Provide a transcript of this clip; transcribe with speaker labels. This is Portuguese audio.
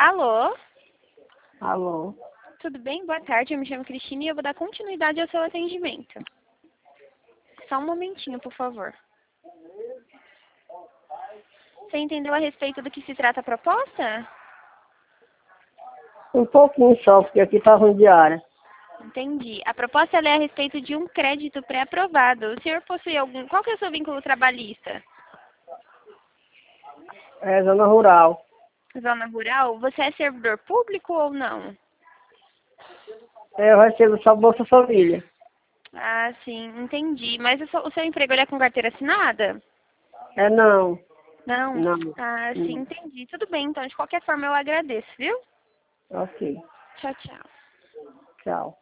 Speaker 1: Alô?
Speaker 2: Alô?
Speaker 1: Tudo bem? Boa tarde, eu me chamo Cristina e eu vou dar continuidade ao seu atendimento. Só um momentinho, por favor. Você entendeu a respeito do que se trata a proposta?
Speaker 2: Um pouquinho só, porque aqui tá ruim de área.
Speaker 1: Entendi. A proposta ela é a respeito de um crédito pré-aprovado. O senhor possui algum... Qual que é o seu vínculo trabalhista?
Speaker 2: É zona rural.
Speaker 1: Zona rural? Você é servidor público ou não?
Speaker 2: Eu recebo só Bolsa Família.
Speaker 1: Ah, sim, entendi. Mas o seu emprego ele é com carteira assinada?
Speaker 2: É não.
Speaker 1: Não?
Speaker 2: Não.
Speaker 1: Ah, sim,
Speaker 2: Não.
Speaker 1: entendi. Tudo bem, então de qualquer forma eu agradeço, viu?
Speaker 2: Ok.
Speaker 1: Tchau, tchau.
Speaker 2: Tchau.